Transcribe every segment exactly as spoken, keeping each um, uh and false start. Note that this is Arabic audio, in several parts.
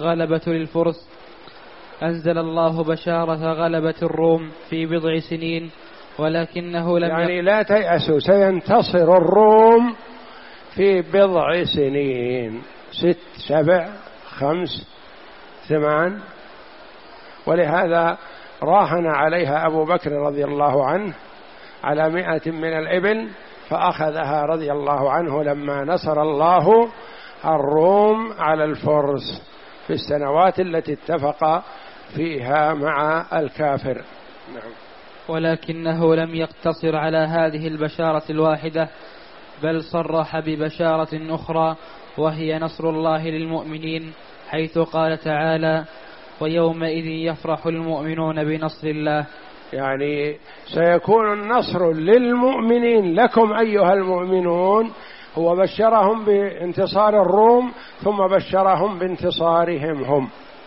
غلبة للفرس. أنزل الله بشارة غلبة الروم في بضع سنين ولكنه لم يعني يق... لا تيأسوا، سينتصر الروم في بضع سنين، ست سبع خمس ثمان. ولهذا راهن عليها أبو بكر رضي الله عنه على مئة من الإبل فأخذها رضي الله عنه لما نصر الله الروم على الفرس في السنوات التي اتفق فيها مع الكافر. نعم. ولكنه لم يقتصر على هذه البشارة الواحدة، بل صرح ببشارة أخرى وهي نصر الله للمؤمنين، حيث قال تعالى: ويومئذ يفرح المؤمنون بنصر الله. يعني سيكون النصر للمؤمنين، لكم أيها المؤمنون. هو بشرهم بانتصار الروم ثم بشرهم بانتصارهم هم.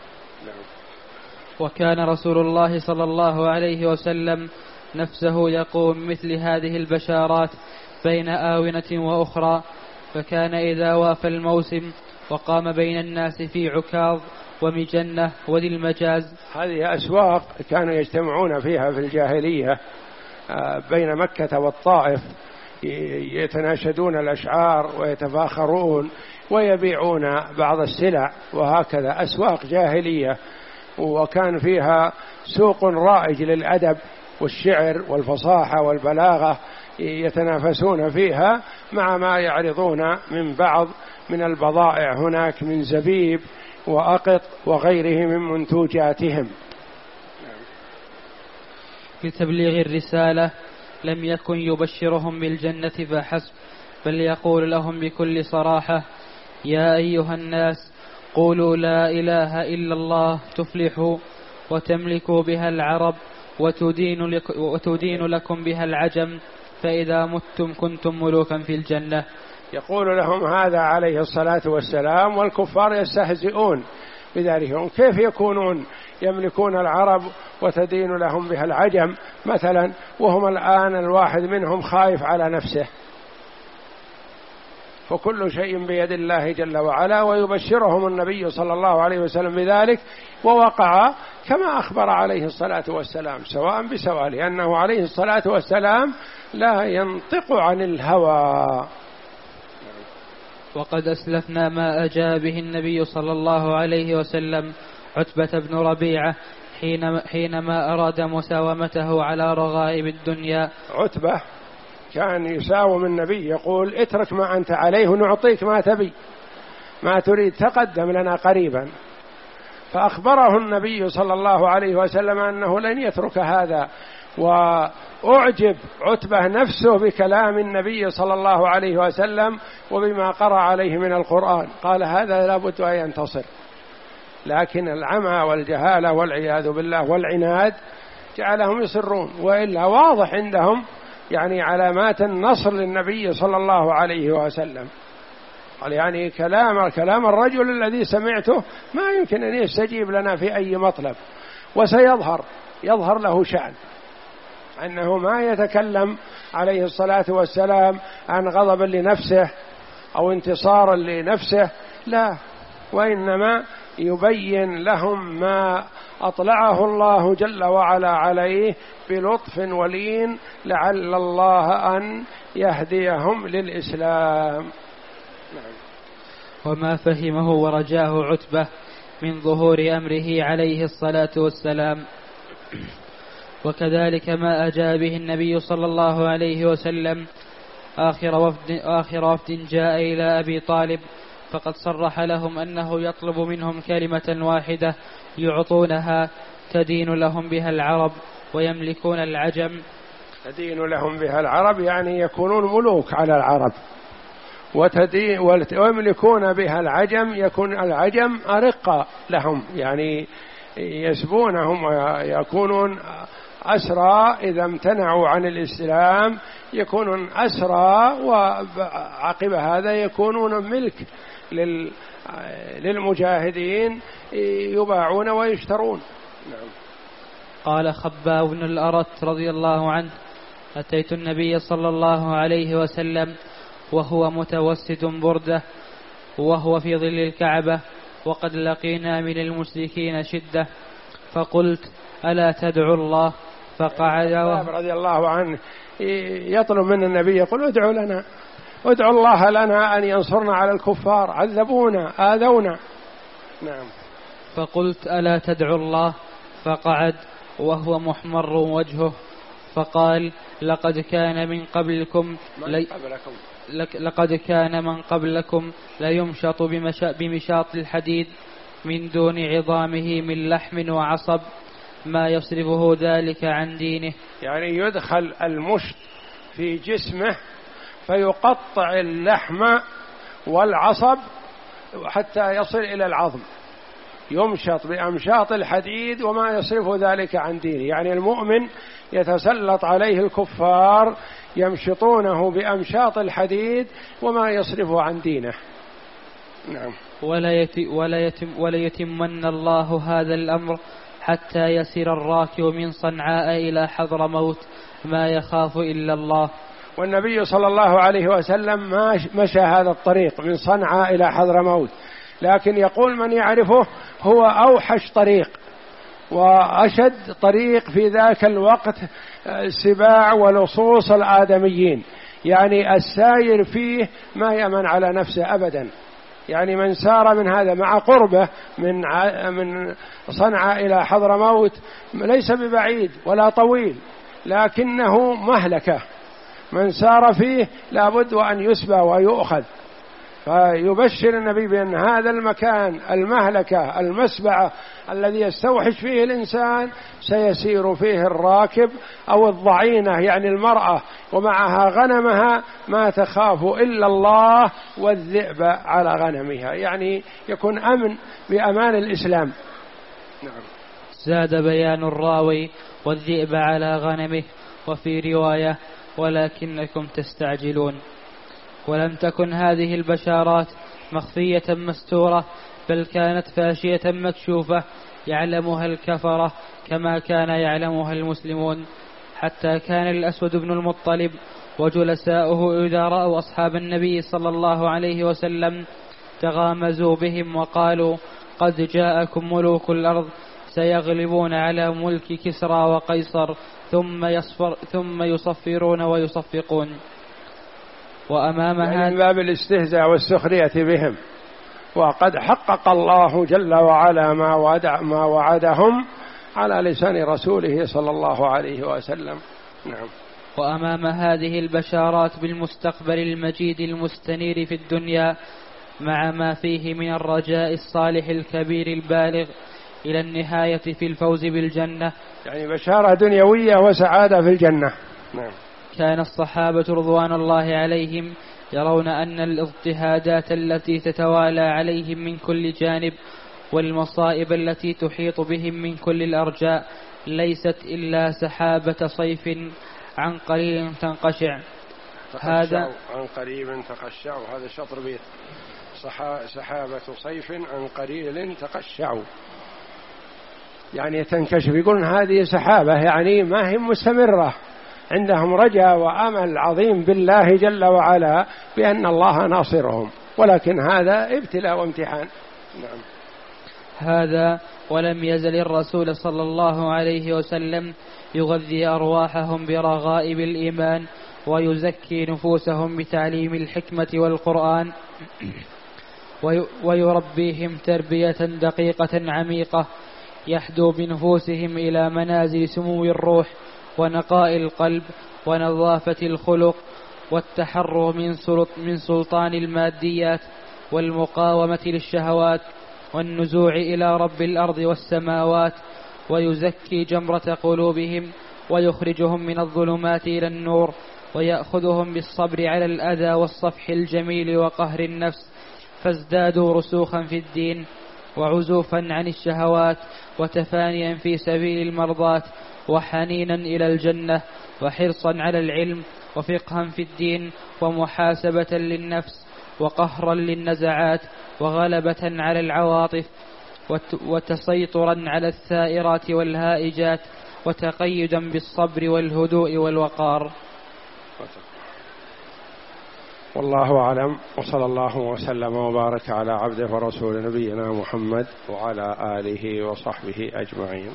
وكان رسول الله صلى الله عليه وسلم نفسه يقوم مثل هذه البشارات بين آونة وأخرى، فكان إذا وافى الموسم وقام بين الناس في عكاظ ومجنة وذي المجاز. هذه أسواق كانوا يجتمعون فيها في الجاهلية بين مكة والطائف، يتناشدون الأشعار ويتفاخرون ويبيعون بعض السلع، وهكذا أسواق جاهلية. وكان فيها سوق رائج للأدب والشعر والفصاحة والبلاغة، يتنافسون فيها مع ما يعرضون من بعض من البضائع هناك من زبيب وأقط وغيره من منتوجاتهم. في تبليغ الرسالة لم يكن يبشرهم بالجنة فحسب، بل يقول لهم بكل صراحة: يا أيها الناس قولوا لا إله إلا الله تفلحوا وتملكوا بها العرب وتدين, لك وتدين لكم بها العجم، فإذا متم كنتم ملوكا في الجنة. يقول لهم هذا عليه الصلاة والسلام، والكفار يستهزئون بذلك. كيف يكونون يملكون العرب وتدين لهم بها العجم مثلا، وهم الآن الواحد منهم خايف على نفسه؟ فكل شيء بيد الله جل وعلا. ويبشرهم النبي صلى الله عليه وسلم بذلك، ووقع كما أخبر عليه الصلاة والسلام سواء بسواء، لأنه عليه الصلاة والسلام لا ينطق عن الهوى. وقد أسلفنا ما أجاب به النبي صلى الله عليه وسلم عتبة بن ربيعة حينما أراد مساومته على رغائب الدنيا. عتبة كان يساوم النبي، يقول: اترك ما أنت عليه ونعطيك ما تبي، ما تريد تقدم لنا قريبا. فأخبره النبي صلى الله عليه وسلم أنه لن يترك هذا. وأعجب عتبة نفسه بكلام النبي صلى الله عليه وسلم وبما قرأ عليه من القرآن، قال: هذا لابد أن ينتصر. لكن العمى والجهالة والعياذ بالله والعناد جعلهم يصرون، وإلا واضح عندهم يعني علامات النصر للنبي صلى الله عليه وسلم. قال يعني كلام كلام الرجل الذي سمعته ما يمكن أن يستجيب لنا في أي مطلب، وسيظهر يظهر له شأن، أنه ما يتكلم عليه الصلاة والسلام عن غضب لنفسه أو انتصارا لنفسه، لا، وإنما يبين لهم ما أطلعه الله جل وعلا عليه بلطف ولين، لعل الله أن يهديهم للإسلام. وما فهمه ورجاه عتبة من ظهور أمره عليه الصلاة والسلام. وكذلك ما أجاب به النبي صلى الله عليه وسلم آخر وفد, آخر وفد جاء إلى أبي طالب، فقد صرح لهم أنه يطلب منهم كلمة واحدة يعطونها تدين لهم بها العرب ويملكون العجم. تدين لهم بها العرب يعني يكونون ملوك على العرب، وتدين ويملكون بها العجم، يكون العجم أرقى لهم، يعني يسبونهم ويكونون أسرى إذا امتنعوا عن الإسلام، يكونون أسرى، وعقب هذا يكونون ملك للمجاهدين يباعون ويشترون. نعم. قال خباب بن الأرت رضي الله عنه: أتيت النبي صلى الله عليه وسلم وهو متوسد بردة وهو في ظل الكعبة، وقد لقينا من المشركين شدة، فقلت ألا تدعو الله؟ فقعد رضي الله عنه يطلب من النبي يقول ادعو لنا، ادعو الله لنا أن ينصرنا على الكفار، عذبونا آذونا. نعم. فقلت ألا تدعو الله؟ فقعد وهو محمر وجهه، فقال لقد كان من قبلكم لي لقد كان من قبلكم ليمشط بمشاط الحديد من دون عظامه من لحم وعصب ما يصرفه ذلك عن دينه. يعني يدخل المشط في جسمه فيقطع اللحم والعصب حتى يصل إلى العظم، يمشط بأمشاط الحديد وما يصرف ذلك عن دينه. يعني المؤمن يتسلط عليه الكفار يمشطونه بأمشاط الحديد وما يصرف عن دينه. نعم. ولا, يتم ولا, يتم ولا يتمن الله هذا الأمر حتى يسير الراكب من صنعاء إلى حضرموت ما يخاف إلا الله. والنبي صلى الله عليه وسلم ما مشى هذا الطريق من صنعاء إلى حضرموت، لكن يقول من يعرفه هو أوحش طريق وأشد طريق في ذاك الوقت السباع ولصوص الآدميين، يعني الساير فيه ما يأمن على نفسه أبدا. يعني من سار من هذا مع قربه من من صنعاء إلى حضرموت ليس ببعيد ولا طويل، لكنه مهلكة، من سار فيه لابد أن يسبى ويؤخذ. فيبشر النبي بأن هذا المكان المهلكة المسبعة الذي يستوحش فيه الإنسان سيسير فيه الراكب أو الضعينة، يعني المرأة ومعها غنمها ما تخاف إلا الله والذئب على غنمها، يعني يكون أمن بأمان الإسلام. نعم. زاد بيان الراوي والذئب على غنمه، وفي رواية ولكنكم تستعجلون. ولم تكن هذه البشارات مخفية مستورة، بل كانت فاشية مكشوفة يعلمها الكفرة كما كان يعلمها المسلمون، حتى كان الأسود بن المطلب وجلساؤه إذا رأوا أصحاب النبي صلى الله عليه وسلم تغامزوا بهم وقالوا قد جاءكم ملوك الأرض سيغلبون على ملك كسرى وقيصر ثم, يصفر ثم يصفرون ويصفقون. وأمام هذا من باب الاستهزاء والسخرية بهم، وقد حقق الله جل وعلا ما وعد ما وعدهم على لسان رسوله صلى الله عليه وسلم. نعم. وأمام هذه البشارات بالمستقبل المجيد المستنير في الدنيا مع ما فيه من الرجاء الصالح الكبير البالغ إلى النهاية في الفوز بالجنة، يعني بشارة دنيوية وسعادة في الجنة. نعم. كان الصحابة رضوان الله عليهم يرون أن الاضطهادات التي تتوالى عليهم من كل جانب والمصائب التي تحيط بهم من كل الأرجاء ليست إلا سحابة صيف عن قليل تنقشع. هذا عن قريب تقشع، هذا شطر بيت سحابة صيف عن قليل تقشع، يعني تنكشف. يقولون هذه سحابة يعني ما هي مستمرة، عندهم رجاء وأمل عظيم بالله جل وعلا بأن الله ناصرهم، ولكن هذا ابتلاء وامتحان. نعم. هذا ولم يزل الرسول صلى الله عليه وسلم يغذي أرواحهم برغائب الإيمان ويزكي نفوسهم بتعليم الحكمة والقرآن ويربيهم تربية دقيقة عميقة يحدو بنفوسهم إلى منازل سمو الروح ونقاء القلب ونظافة الخلق والتحرر من سلطان الماديات والمقاومة للشهوات والنزوع إلى رب الأرض والسماوات، ويزكي جمرة قلوبهم ويخرجهم من الظلمات إلى النور، ويأخذهم بالصبر على الأذى والصفح الجميل وقهر النفس، فازدادوا رسوخا في الدين وعزوفا عن الشهوات وتفانيا في سبيل المرضات وحنينا إلى الجنة وحرصا على العلم وفقها في الدين ومحاسبة للنفس وقهرا للنزعات وغلبة على العواطف وتسيطرا على الثائرات والهائجات وتقيدا بالصبر والهدوء والوقار. والله أعلم، وصلى الله وسلم وبارك على عبده ورسول نبينا محمد وعلى آله وصحبه أجمعين.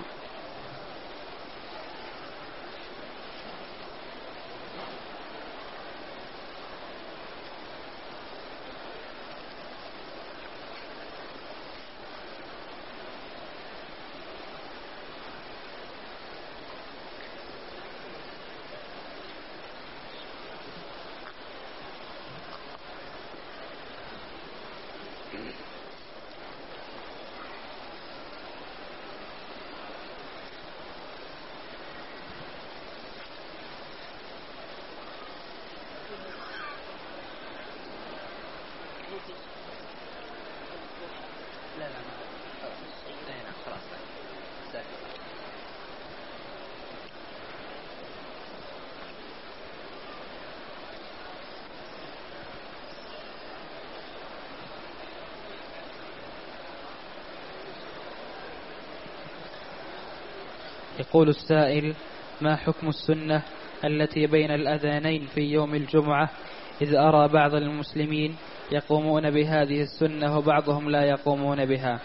يقول السائل: ما حكم السنة التي بين الأذانين في يوم الجمعة، إذ أرى بعض المسلمين يقومون بهذه السنة وبعضهم لا يقومون بها؟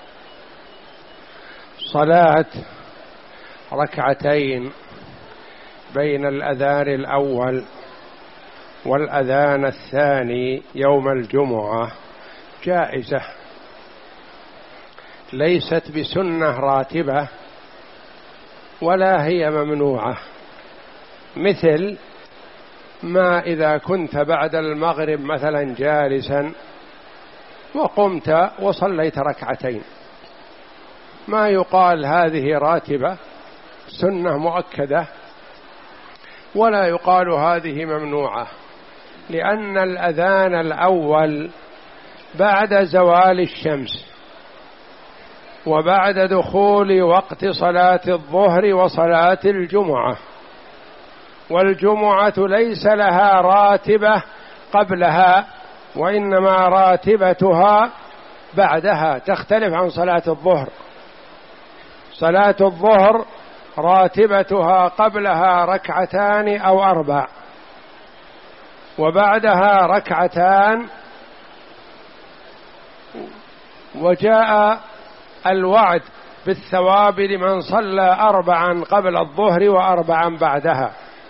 صلاة ركعتين بين الأذان الأول والأذان الثاني يوم الجمعة جائزة، ليست بسنة راتبة ولا هي ممنوعة، مثل ما إذا كنت بعد المغرب مثلا جالسا وقمت وصليت ركعتين، ما يقال هذه راتبة سنة مؤكدة، ولا يقال هذه ممنوعة، لأن الأذان الأول بعد زوال الشمس وبعد دخول وقت صلاة الظهر وصلاة الجمعة، والجمعة ليس لها راتبة قبلها وإنما راتبتها بعدها، تختلف عن صلاة الظهر. صلاة الظهر راتبتها قبلها ركعتان أو أربع وبعدها ركعتان، وجاء الوعد بالثواب لمن صلى أربعا قبل الظهر وأربعا بعدها.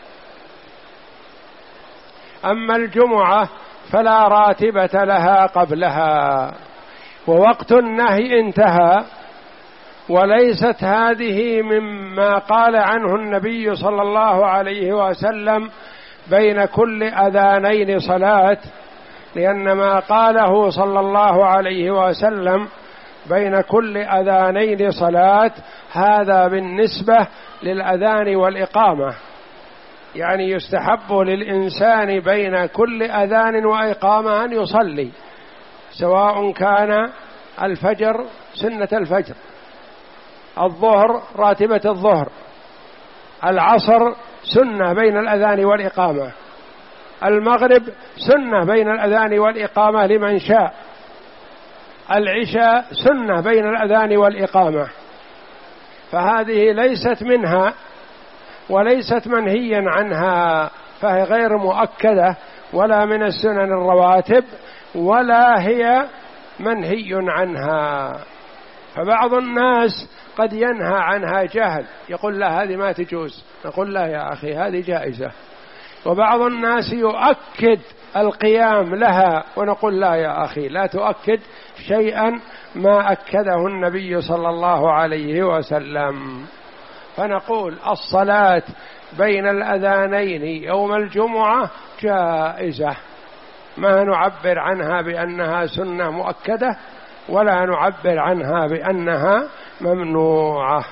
أما الجمعة فلا راتبة لها قبلها، ووقت النهي انتهى، وليست هذه مما قال عنه النبي صلى الله عليه وسلم بين كل أذانين صلاة، لأن ما قاله صلى الله عليه وسلم بين كل أذانين صلاة هذا بالنسبة للأذان والإقامة، يعني يستحب للإنسان بين كل أذان وإقامة أن يصلي، سواء كان الفجر سنة الفجر، الظهر راتبة الظهر، العصر سنة بين الأذان والإقامة، المغرب سنة بين الأذان والإقامة لمن شاء، العشاء سنة بين الأذان والإقامة، فهذه ليست منها وليست منهيا عنها، فهي غير مؤكدة ولا من السنن الرواتب ولا هي منهي عنها. فبعض الناس قد ينهى عنها جهل، يقول لا هذه ما تجوز، نقول لا يا أخي هذه جائزة، وبعض الناس يؤكد القيام لها ونقول لا يا أخي لا تؤكد شيئا ما أكده النبي صلى الله عليه وسلم. فنقول الصلاة بين الأذانين يوم الجمعة جائزة، ما نعبر عنها بأنها سنة مؤكدة ولا نعبر عنها بأنها ممنوعة.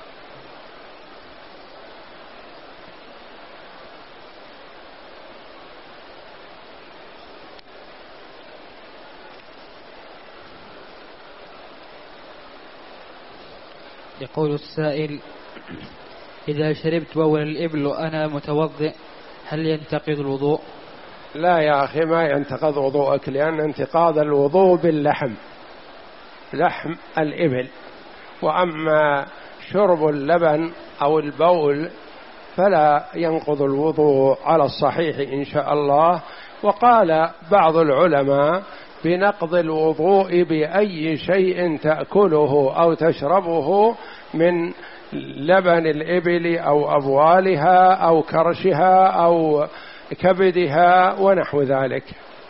يقول السائل: إذا شربت بول الإبل وأنا متوضئ هل ينتقض الوضوء؟ لا يا أخي ما ينتقض وضوءك، لأن انتقاض الوضوء باللحم، لحم الإبل، وأما شرب اللبن أو البول فلا ينقض الوضوء على الصحيح إن شاء الله، وقال بعض العلماء بنقض الوضوء بأي شيء تأكله أو تشربه من لبن الإبل أو أبوالها أو كرشها أو كبدها ونحو ذلك.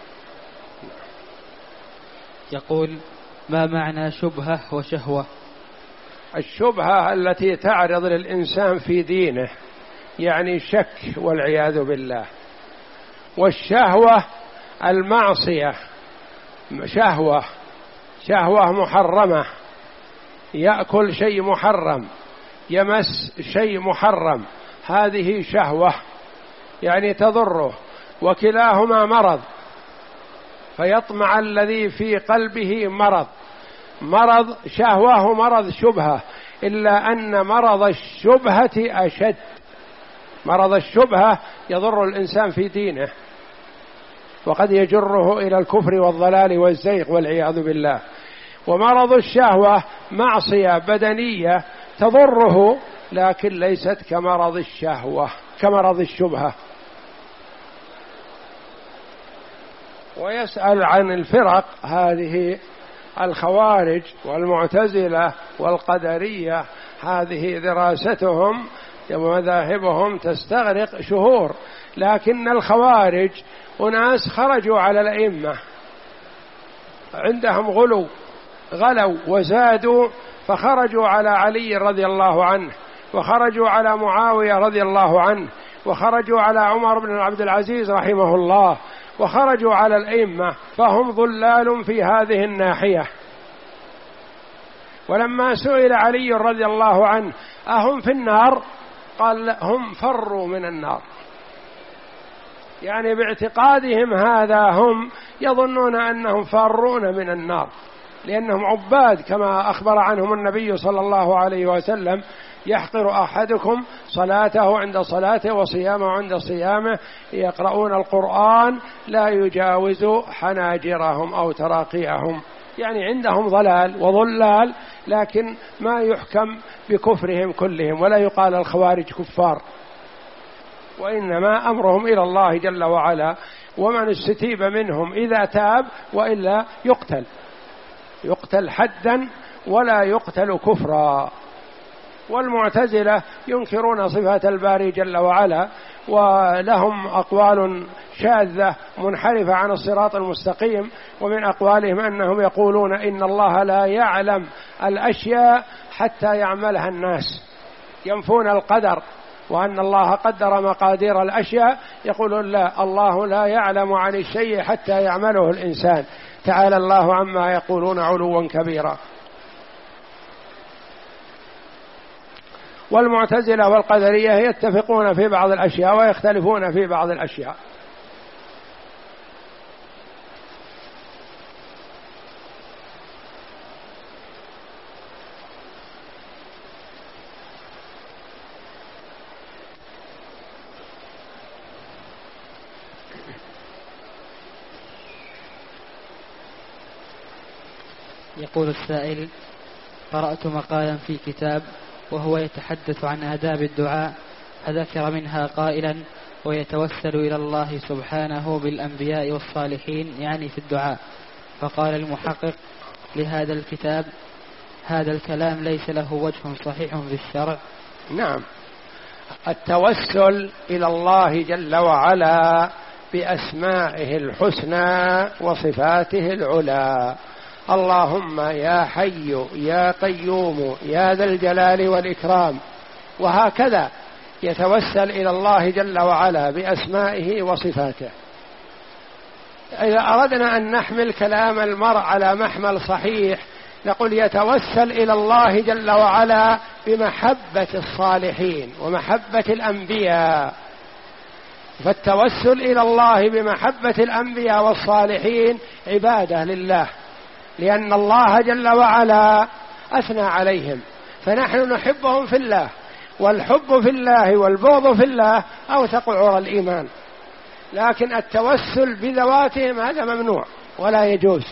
يقول: ما معنى شبهة وشهوة؟ الشبهة التي تعرض للإنسان في دينه، يعني شك والعياذ بالله. والشهوة المعصية، شهوة شهوة محرمة، يأكل شيء محرم، يمس شيء محرم، هذه شهوة يعني تضره، وكلاهما مرض، فيطمع الذي في قلبه مرض مرض شهوة ومرض شبهة، إلا أن مرض الشبهة أشد. مرض الشبهة يضر الإنسان في دينه وقد يجره إلى الكفر والضلال والزيغ والعياذ بالله. ومرض الشهوة معصية بدنية تضره، لكن ليست كمرض الشهوة كمرض الشبهة. ويسأل عن الفرق هذه: الخوارج والمعتزلة والقدرية، هذه دراستهم ومذاهبهم تستغرق شهور، لكن الخوارج أناس خرجوا على الأئمة، عندهم غلو غلوا وزادوا، فخرجوا على علي رضي الله عنه، وخرجوا على معاوية رضي الله عنه، وخرجوا على عمر بن عبد العزيز رحمه الله، وخرجوا على الأئمة، فهم ضلال في هذه الناحية. ولما سئل علي رضي الله عنه: أهم في النار؟ قال: هم فروا من النار. يعني باعتقادهم هذا هم يظنون أنهم فارون من النار، لأنهم عباد كما أخبر عنهم النبي صلى الله عليه وسلم: يحقر أحدكم صلاته عند صلاته وصيامه عند صيامه، يقرؤون القرآن لا يجاوز حناجرهم أو تراقيهم، يعني عندهم ضلال وضلال، لكن ما يحكم بكفرهم كلهم، ولا يقال الخوارج كفار، وإنما أمرهم إلى الله جل وعلا. ومن استتيب منهم إذا تاب، وإلا يقتل يقتل حدا ولا يقتل كفرا. والمعتزلة ينكرون صفات الباري جل وعلا، ولهم أقوال شاذة منحرفة عن الصراط المستقيم. ومن أقوالهم أنهم يقولون إن الله لا يعلم الأشياء حتى يعملها الناس، ينفون القدر، وأن الله قدر مقادير الأشياء، يقولون لا، الله لا يعلم عن الشيء حتى يعمله الإنسان، تعالى الله عما يقولون علوا كبيرا. والمعتزلة والقدرية يتفقون في بعض الأشياء ويختلفون في بعض الأشياء. يقول السائل: قرأت مقالا في كتاب وهو يتحدث عن آداب الدعاء، فذكر منها قائلا: ويتوسل إلى الله سبحانه بالأنبياء والصالحين، يعني في الدعاء. فقال المحقق لهذا الكتاب: هذا الكلام ليس له وجه صحيح في الشرع. نعم، التوسل إلى الله جل وعلا بأسمائه الحسنى وصفاته العلى، اللهم يا حي يا قيوم يا ذا الجلال والإكرام، وهكذا يتوسل إلى الله جل وعلا بأسمائه وصفاته. إذا أردنا أن نحمل كلام المرء على محمل صحيح نقول يتوسل إلى الله جل وعلا بمحبة الصالحين ومحبة الأنبياء. فالتوسل إلى الله بمحبة الأنبياء والصالحين عبادة لله، لأن الله جل وعلا أثنى عليهم، فنحن نحبهم في الله، والحب في الله والبغض في الله أوثق عرى الإيمان. لكن التوسل بذواتهم هذا ممنوع ولا يجوز.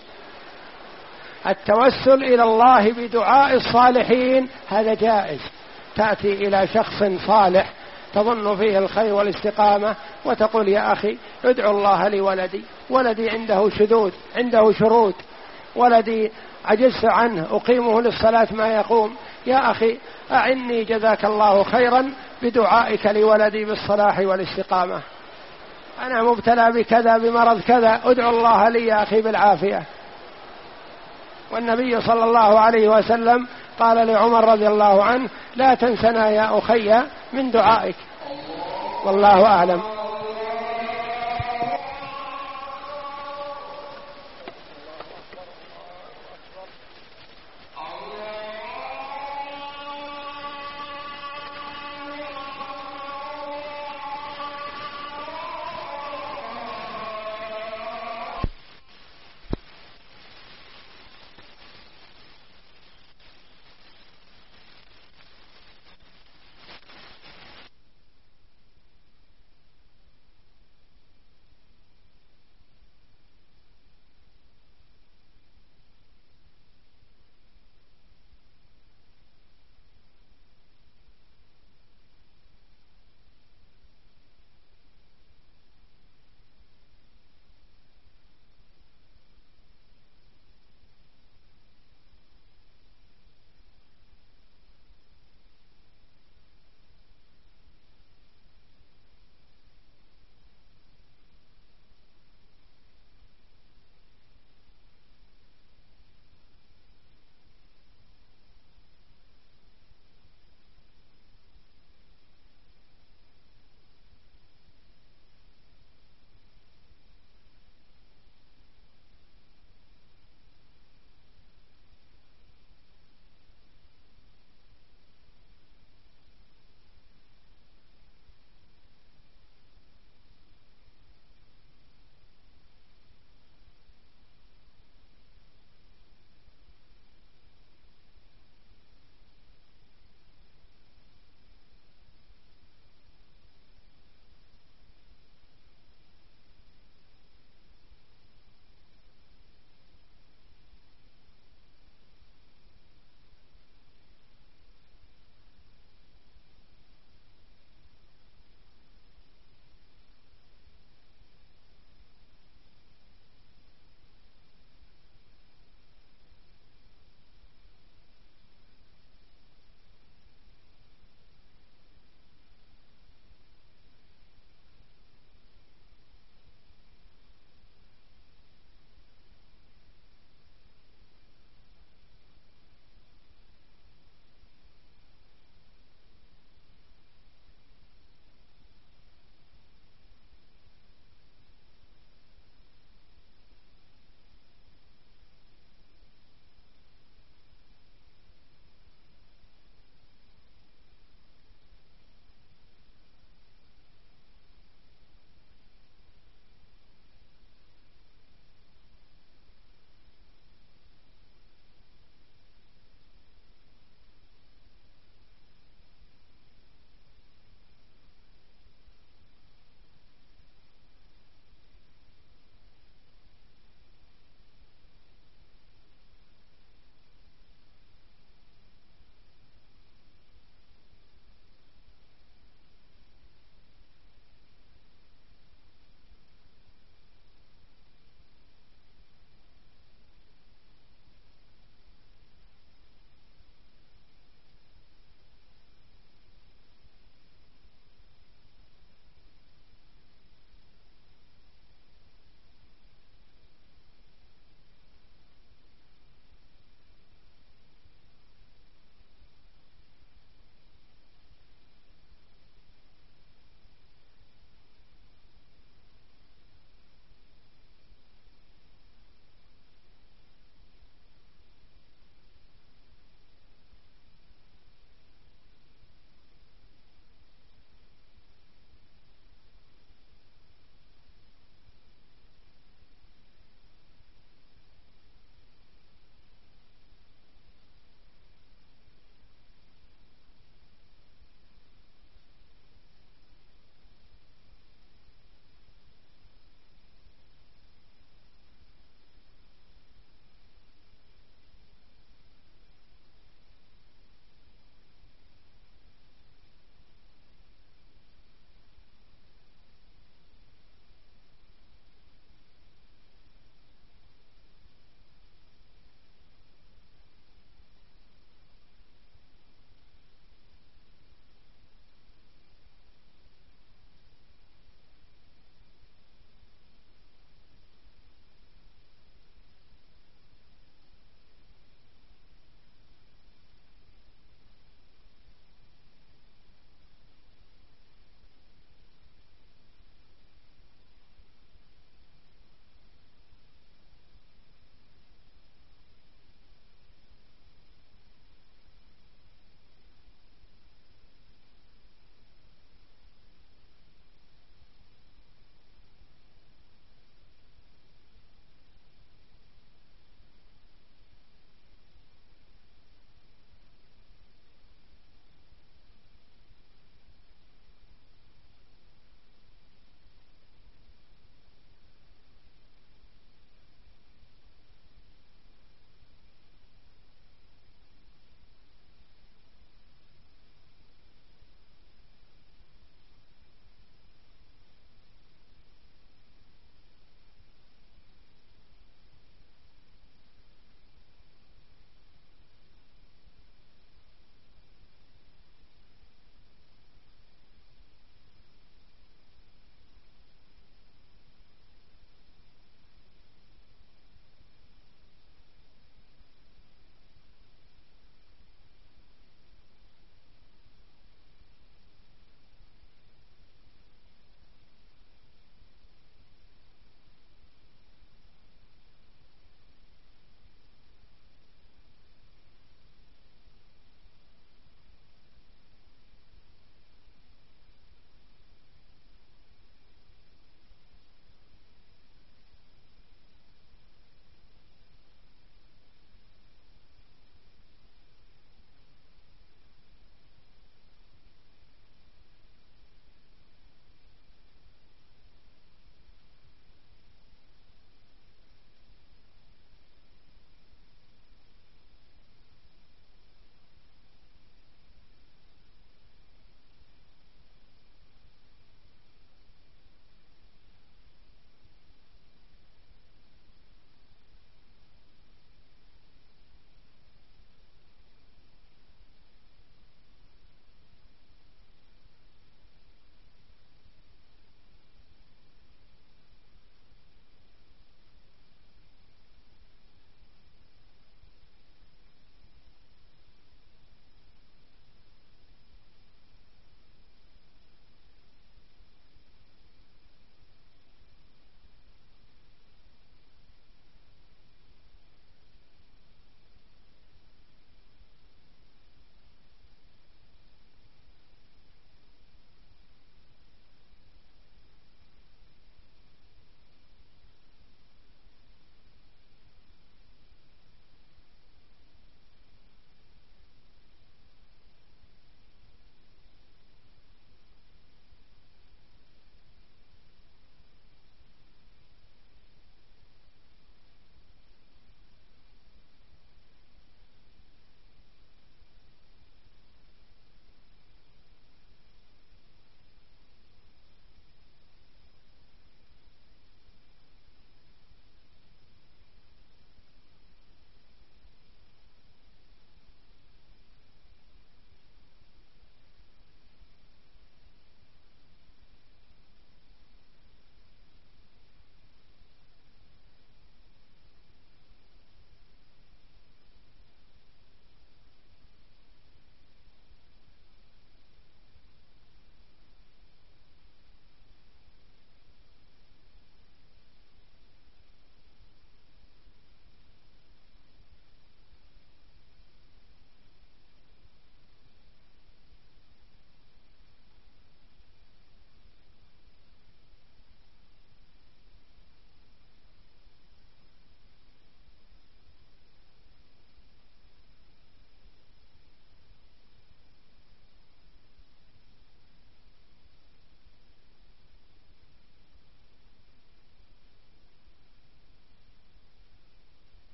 التوسل إلى الله بدعاء الصالحين هذا جائز، تأتي إلى شخص صالح تظن فيه الخير والاستقامة وتقول يا أخي ادعو الله لي ولدي، ولدي عنده شذوذ، عنده شرود، ولدي عجزت عنه أقيمه للصلاة ما يقوم، يا أخي أعني جزاك الله خيرا بدعائك لولدي بالصلاح والاستقامة، أنا مبتلى بكذا بمرض كذا، ادعو الله لي يا أخي بالعافية. والنبي صلى الله عليه وسلم قال لعمر رضي الله عنه لا تنسنا يا أخي من دعائك. والله أعلم.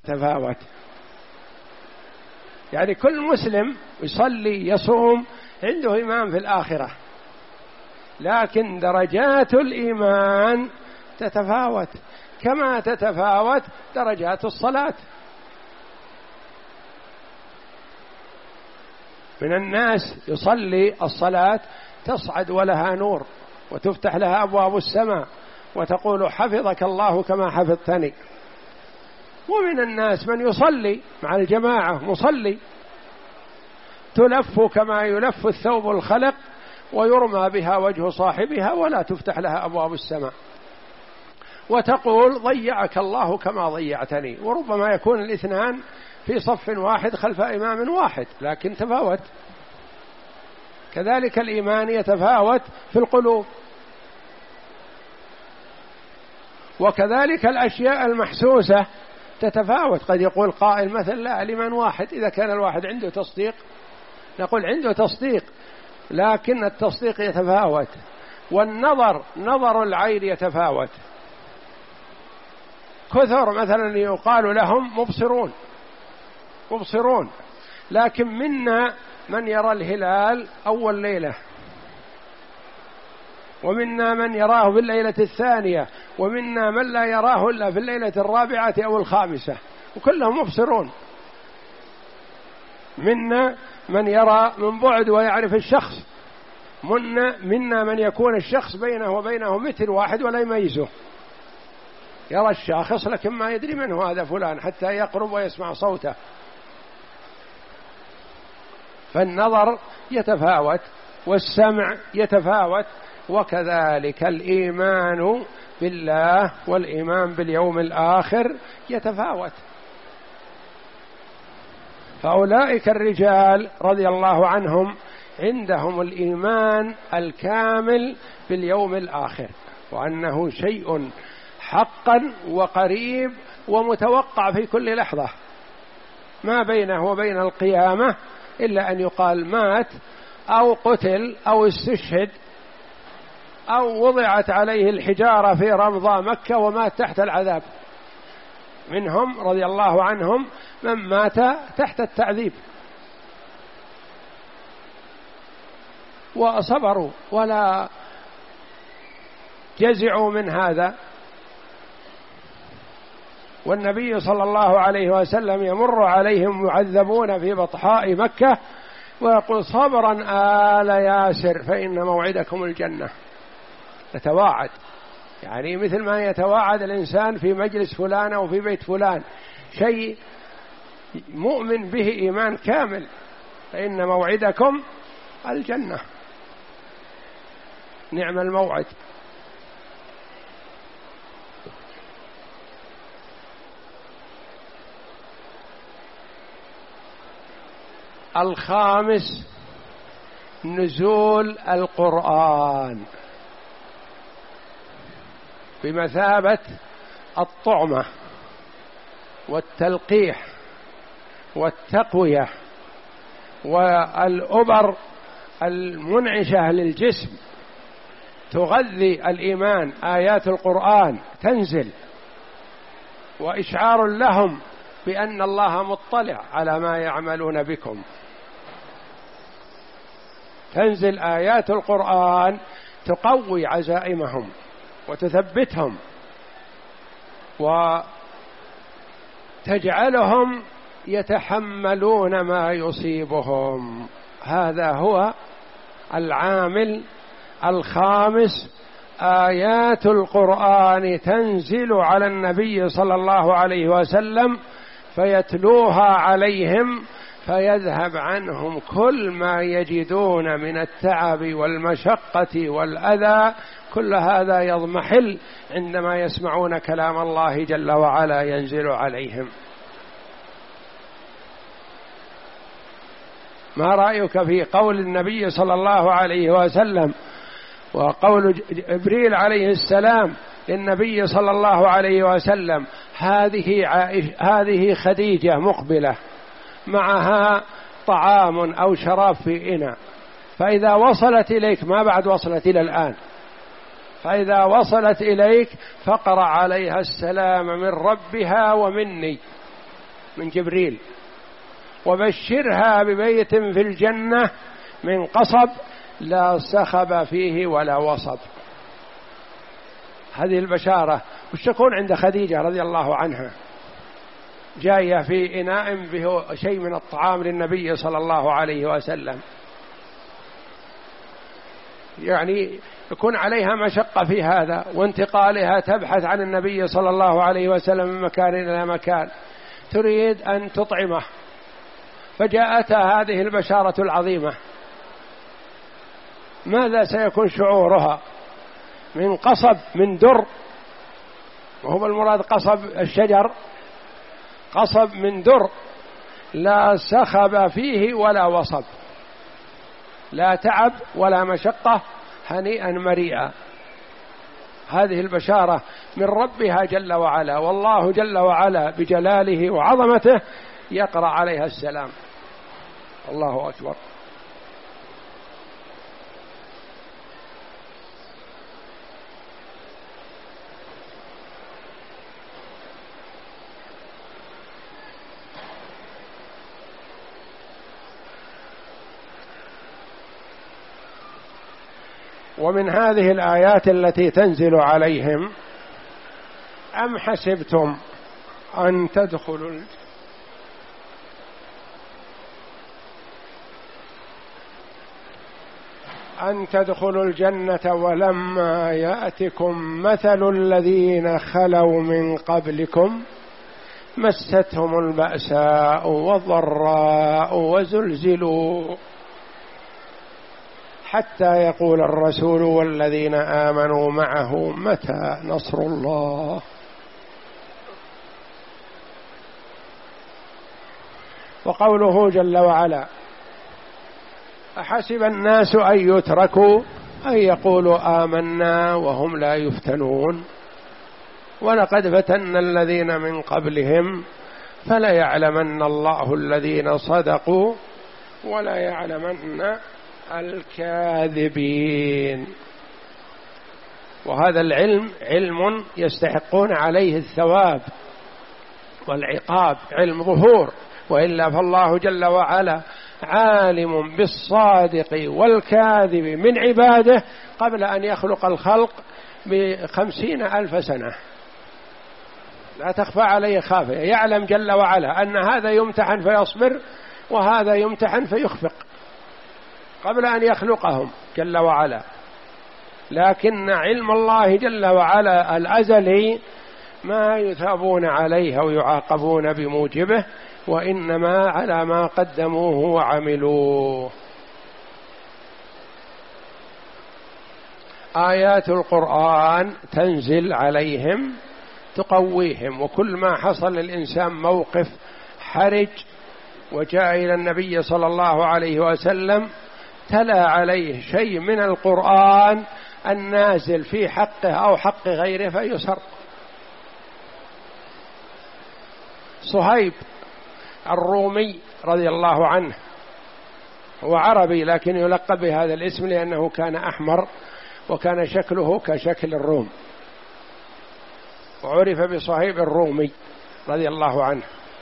تفاوت. يعني كل مسلم يصلي يصوم عنده إيمان في الآخرة، لكن درجات الإيمان تتفاوت كما تتفاوت درجات الصلاة. من الناس يصلي الصلاة تصعد ولها نور وتفتح لها أبواب السماء وتقول حفظك الله كما حفظتني. ومن الناس من يصلي مع الجماعة مصلي تلف كما يلف الثوب الخلق ويرمى بها وجه صاحبها ولا تفتح لها أبواب السماء، وتقول ضيعك الله كما ضيعتني. وربما يكون الاثنان في صف واحد خلف إمام واحد، لكن تفاوت. كذلك الإيمان يتفاوت في القلوب، وكذلك الأشياء المحسوسة تتفاوت. قد يقول قائل مثلا لا الإيمان واحد، إذا كان الواحد عنده تصديق نقول عنده تصديق، لكن التصديق يتفاوت، والنظر نظر العين يتفاوت. كثر مثلا يقال لهم مبصرون مبصرون، لكن منا من يرى الهلال أول ليلة، ومنا من يراه في الليلة الثانية، ومنا من لا يراه إلا في الليلة الرابعة أو الخامسة، وكلهم مبصرون. منا من يرى من بعد ويعرف الشخص، منا, منا من يكون الشخص بينه وبينه متر واحد ولا يميزه، يرى الشاخص لكن ما يدري منه هذا فلان حتى يقرب ويسمع صوته. فالنظر يتفاوت والسمع يتفاوت، وكذلك الإيمان بالله والإيمان باليوم الآخر يتفاوت. فأولئك الرجال رضي الله عنهم عندهم الإيمان الكامل باليوم الآخر، وأنه شيء حقا وقريب ومتوقع في كل لحظة، ما بينه وبين القيامة إلا أن يقال مات أو قتل أو استشهد أو وضعت عليه الحجارة في رمضاء مكة ومات تحت العذاب. منهم رضي الله عنهم من مات تحت التعذيب وصبروا ولا جزعوا من هذا. والنبي صلى الله عليه وسلم يمر عليهم يعذبون في بطحاء مكة ويقول صبرا آل ياسر فإن موعدكم الجنة. يتواعد، يعني مثل ما يتواعد الإنسان في مجلس فلان أو في بيت فلان شيء مؤمن به إيمان كامل، فإن موعدكم الجنة. نعم الموعد. الخامس نزول القرآن بمثابة الطعمة والتلقيح والتقوية والأبر المنعشة للجسم، تغذي الإيمان. آيات القرآن تنزل وإشعار لهم بأن الله مطلع على ما يعملون بكم. تنزل آيات القرآن تقوي عزائمهم وتثبتهم وتجعلهم يتحملون ما يصيبهم. هذا هو العامل الخامس. آيات القرآن تنزل على النبي صلى الله عليه وسلم فيتلوها عليهم فيذهب عنهم كل ما يجدون من التعب والمشقة والأذى. كل هذا يضمحل عندما يسمعون كلام الله جل وعلا ينزل عليهم. ما رأيك في قول النبي صلى الله عليه وسلم وقول جبريل عليه السلام للنبي صلى الله عليه وسلم هذه عائشة هذه خديجة مقبلة معها طعام أو شراب في إناء، فإذا وصلت إليك، ما بعد وصلت إلى الآن، فإذا وصلت إليك فقرأ عليها السلام من ربها ومني، من جبريل: وبشرها ببيت في الجنة من قصب لا صخب فيه ولا وصب. هذه البشارة وش تكون عند خديجة رضي الله عنها، جاية في إناء به شيء من الطعام للنبي صلى الله عليه وسلم، يعني يكون عليها مشقة في هذا وانتقالها، تبحث عن النبي صلى الله عليه وسلم من مكان إلى مكان، تريد أن تطعمه، فجاءتها هذه البشارة العظيمة. ماذا سيكون شعورها؟ من قصب، من در، وهو المراد قصب الشجر، قصب من در لا صخب فيه ولا وصب، لا تعب ولا مشقة، هنيئا مريئا. هذه البشارة من ربها جل وعلا، والله جل وعلا بجلاله وعظمته يقرأ عليها السلام. الله أكبر. ومن هذه الآيات التي تنزل عليهم: أم حسبتم أن تدخلوا أن تدخلوا الجنة ولما يأتكم مثل الذين خلوا من قبلكم مستهم البأساء والضراء وزلزلوا حتى يقول الرسول والذين آمنوا معه متى نصر الله. وقوله جل وعلا: أحسب الناس أن يتركوا أن يقولوا آمنا وهم لا يفتنون ولقد فتنا الذين من قبلهم فليعلمن الله الذين صدقوا ولا يعلمن الكاذبين. وهذا العلم علم يستحقون عليه الثواب والعقاب، علم ظهور، وإلا فالله جل وعلا عالم بالصادق والكاذب من عباده قبل أن يخلق الخلق بخمسين ألف سنة، لا تخفى عليه خافية. يعلم جل وعلا أن هذا يمتحن فيصبر وهذا يمتحن فيخفق قبل أن يخلقهم جل وعلا. لكن علم الله جل وعلا الأزلي ما يثابون عليه أو يعاقبون بموجبه، وإنما على ما قدموه وعملوه. آيات القرآن تنزل عليهم تقويهم، وكل ما حصل للإنسان موقف حرج وجاء إلى النبي صلى الله عليه وسلم تلا عليه شيء من القرآن النازل في حقه أو حق غيره فيسر. صهيب الرومي رضي الله عنه هو عربي لكن يلقب بهذا الاسم لأنه كان أحمر وكان شكله كشكل الروم، وعرف بصهيب الرومي رضي الله عنه.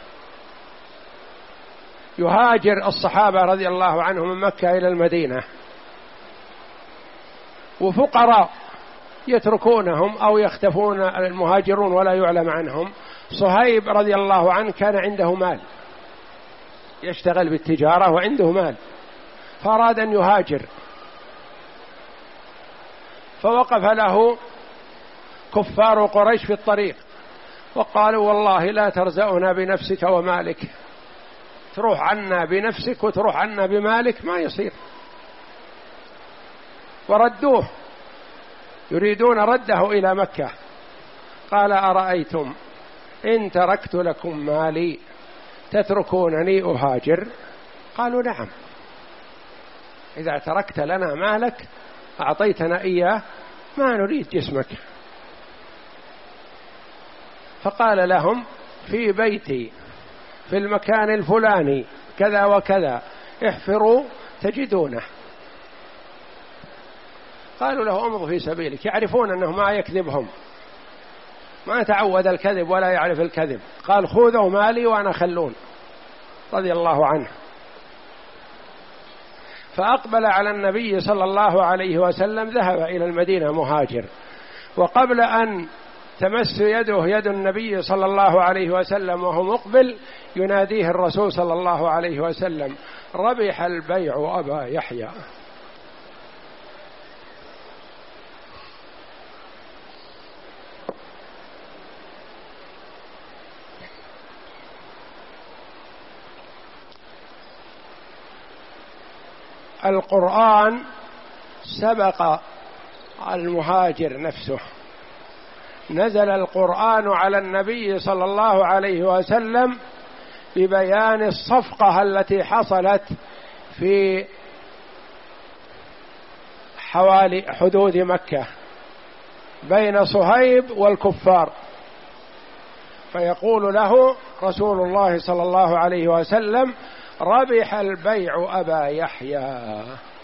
يهاجر الصحابة رضي الله عنهم من مكة إلى المدينة، وفقراء يتركونهم أو يختفون المهاجرون ولا يعلم عنهم. صهيب رضي الله عنه كان عنده مال، يشتغل بالتجارة وعنده مال، فأراد أن يهاجر، فوقف له كفار قريش في الطريق وقالوا: والله لا ترزقنا بنفسك ومالك، تروح عنا بنفسك وتروح عنا بمالك، ما يصير. وردوه، يريدون رده إلى مكة. قال: أرأيتم إن تركت لكم مالي تتركونني أهاجر؟ قالوا: نعم، إذا تركت لنا مالك أعطيتنا إياه ما نريد جسمك. فقال لهم: في بيتي في المكان الفلاني كذا وكذا، احفروا تجدونه. قالوا له: امضوا في سبيلك، يعرفون أنه ما يكذبهم. ما تعود الكذب ولا يعرف الكذب، قال خذوا مالي وأنا خلون رضي الله عنه. فأقبل على النبي صلى الله عليه وسلم، ذهب إلى المدينة مهاجر، وقبل أن تمس يده يد النبي صلى الله عليه وسلم وهو مقبل يناديه الرسول صلى الله عليه وسلم: ربح البيع أبا يحيى. القرآن سبق المهاجر نفسه، نزل القرآن على النبي صلى الله عليه وسلم ببيان الصفقة التي حصلت في حوالي حدود مكة بين صهيب والكفار، فيقول له رسول الله صلى الله عليه وسلم: ربح البيع أبا يحيى،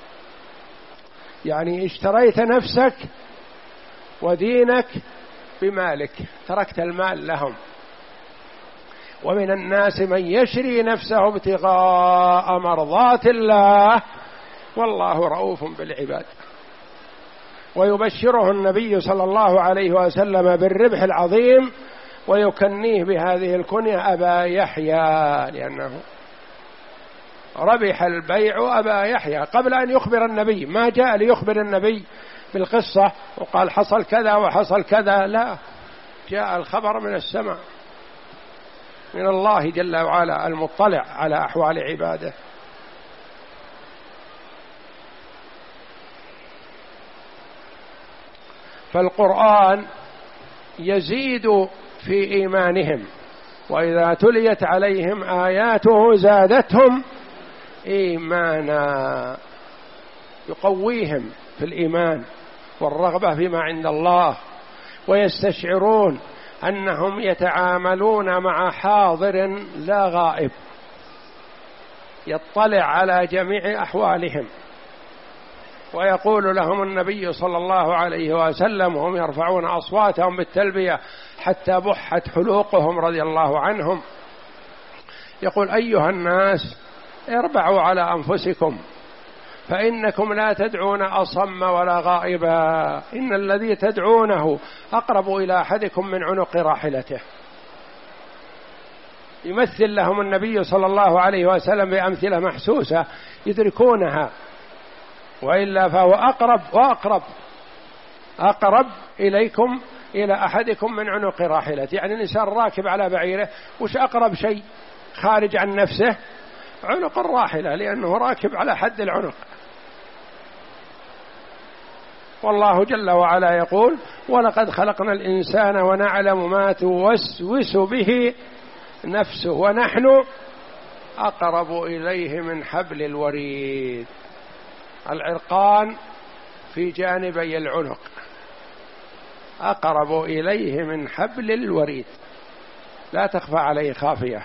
يعني اشتريت نفسك ودينك بمالك، تركت المال لهم. ومن الناس من يشري نفسه ابتغاء مرضات الله والله رؤوف بالعباد. ويبشره النبي صلى الله عليه وسلم بالربح العظيم ويكنيه بهذه الكنية أبا يحيى، لأنه ربح البيع أبا يحيى قبل أن يخبر النبي. ما جاء ليخبر النبي بالقصة وقال حصل كذا وحصل كذا، لا، جاء الخبر من السماء من الله جل وعلا المطلع على أحوال عباده. فالقرآن يزيد في إيمانهم، وإذا تليت عليهم آياته زادتهم إيمانا، يقويهم في الإيمان والرغبة فيما عند الله، ويستشعرون أنهم يتعاملون مع حاضر لا غائب يطلع على جميع أحوالهم. ويقول لهم النبي صلى الله عليه وسلم وهم يرفعون أصواتهم بالتلبية حتى بحت حلوقهم رضي الله عنهم، يقول: أيها الناس اربعوا على أنفسكم فإنكم لا تدعون أصم ولا غائبا، إن الذي تدعونه أقرب إلى أحدكم من عنق راحلته. يمثل لهم النبي صلى الله عليه وسلم بأمثلة محسوسة يدركونها، وإلا فهو أقرب وأقرب أقرب إليكم إلى أحدكم من عنق راحلته. يعني الإنسان راكب على بعيره، وش أقرب شيء خارج عن نفسه؟ عنق الراحلة، لأنه راكب على حد العنق. والله جل وعلا يقول: ولقد خلقنا الإنسان ونعلم ما توسوس به نفسه ونحن أقرب إليه من حبل الوريد. العرقان في جانبي العنق أقرب إليه من حبل الوريد، لا تخفى عليه خافية.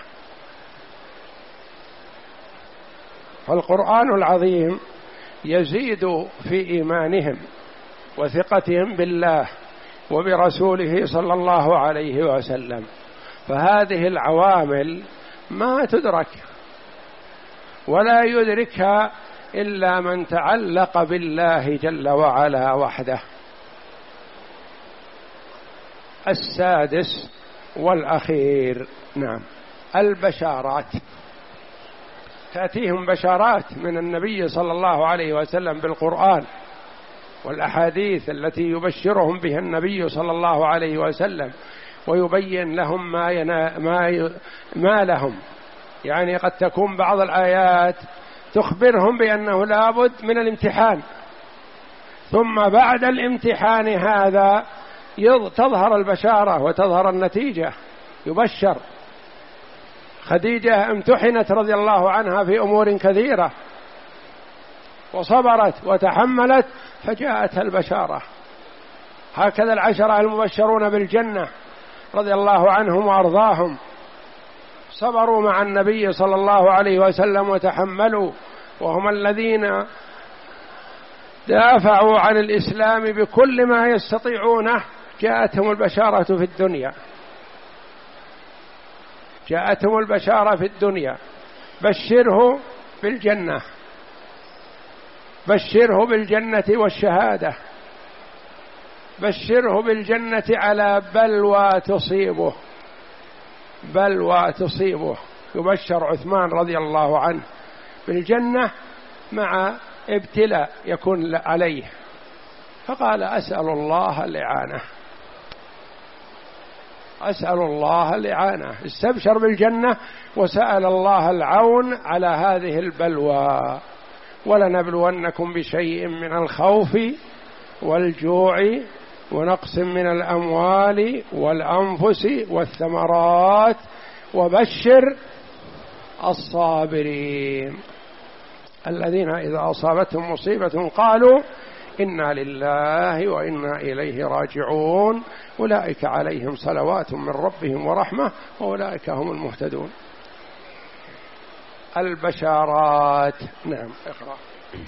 فالقرآن العظيم يزيد في إيمانهم وثقتهم بالله وبرسوله صلى الله عليه وسلم. فهذه العوامل ما تدرك ولا يدركها إلا من تعلق بالله جل وعلا وحده. السادس والأخير، نعم، البشارات. تأتيهم بشارات من النبي صلى الله عليه وسلم بالقرآن والأحاديث التي يبشرهم بها النبي صلى الله عليه وسلم، ويبين لهم ما, ينا ما, ي... ما لهم. يعني قد تكون بعض الآيات تخبرهم بأنه لابد من الامتحان، ثم بعد الامتحان هذا تظهر البشارة وتظهر النتيجة، يبشر. خديجة امتحنت رضي الله عنها في أمور كثيرة وصبرت وتحملت فجاءتها البشارة. هكذا العشرة المبشرون بالجنة رضي الله عنهم وأرضاهم، صبروا مع النبي صلى الله عليه وسلم وتحملوا، وهم الذين دافعوا عن الإسلام بكل ما يستطيعونه جاءتهم البشارة في الدنيا جاءتهم البشارة في الدنيا بشره بالجنة، بشره بالجنة والشهادة، بشره بالجنة على بلوى تصيبه، بلوى تصيبه. يبشر عثمان رضي الله عنه بالجنة مع ابتلاء يكون عليه، فقال أسأل الله الإعانة، أسأل الله الإعانة، استبشر بالجنة وسأل الله العون على هذه البلوى. ولنبلونكم بشيء من الخوف والجوع ونقص من الأموال والأنفس والثمرات وبشر الصابرين الذين إذا أصابتهم مصيبة قالوا إنا لله وإنا إليه راجعون أولئك عليهم صلوات من ربهم ورحمة وأولئك هم المهتدون. البشارات. نعم اقرأ.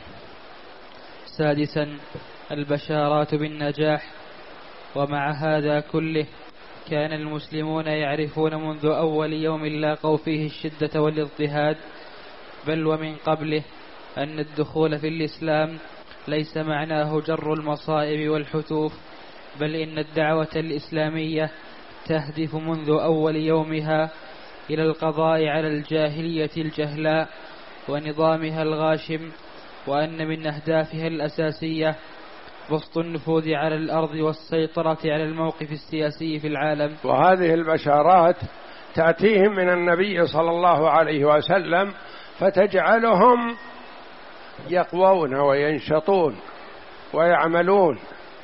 سادسا البشارات بالنجاح. ومع هذا كله كان المسلمون يعرفون منذ أول يوم لاقوا فيه الشدة والاضطهاد بل ومن قبله أن الدخول في الإسلام ليس معناه جر المصائب والحتوف، بل إن الدعوة الإسلامية تهدف منذ أول يومها إلى القضاء على الجاهلية الجهلاء ونظامها الغاشم، وأن من أهدافها الأساسية بسط النفوذ على الأرض والسيطرة على الموقف السياسي في العالم. وهذه البشارات تأتيهم من النبي صلى الله عليه وسلم فتجعلهم يقوون وينشطون ويعملون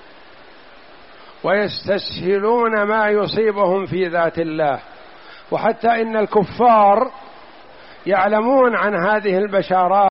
ويستسهلون ما يصيبهم في ذات الله. وحتى إن الكفار يعلمون عن هذه البشارات